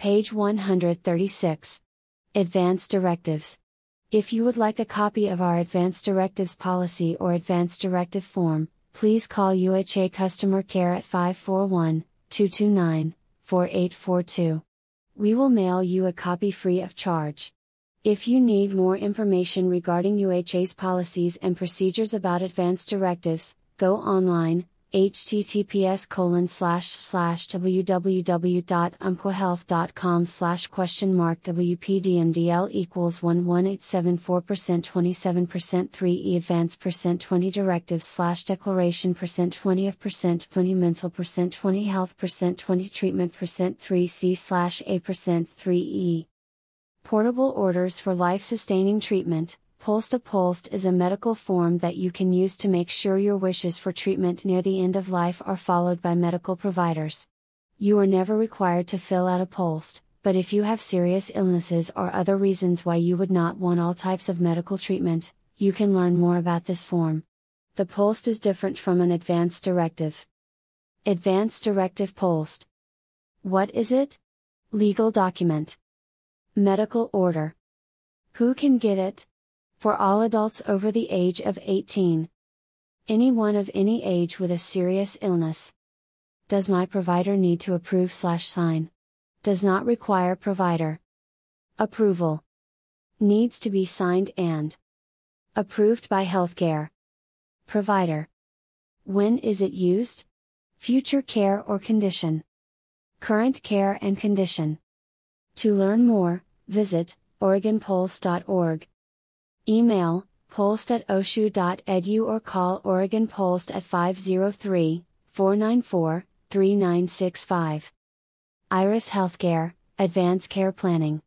Page 136. Advance Directives. If you would like a copy of our Advance Directives policy or Advance Directive form, please call UHA Customer Care at 541-229-4842. We will mail you a copy free of charge. If you need more information regarding UHA's policies and procedures about Advance Directives, go online, https://www.umpquahealth.com/?WPDMDL equals 11874% 27% 3E Advance %20 Directives/Declaration %20 of %20 Mental %20 Health %20 Treatment %3C/A %3E. Portable Orders for Life-Sustaining Treatment. Post-a-Post is a medical form that you can use to make sure your wishes for treatment near the end of life are followed by medical providers. You are never required to fill out a post, but if you have serious illnesses or other reasons why you would not want all types of medical treatment, you can learn more about this form. The post is different from an advance directive. Advance Directive Post. What is it? Legal document. Medical order. Who can get it? For all adults over the age of 18. Anyone of any age with a serious illness. Does my provider need to approve/sign? Does not require provider approval. Needs to be signed and approved by healthcare provider. When is it used? Future care or condition. Current care and condition. To learn more, visit OregonPulse.org. Email, post@oshu.edu or call Oregon Post at 503-494-3965. Iris Healthcare, Advanced Care Planning.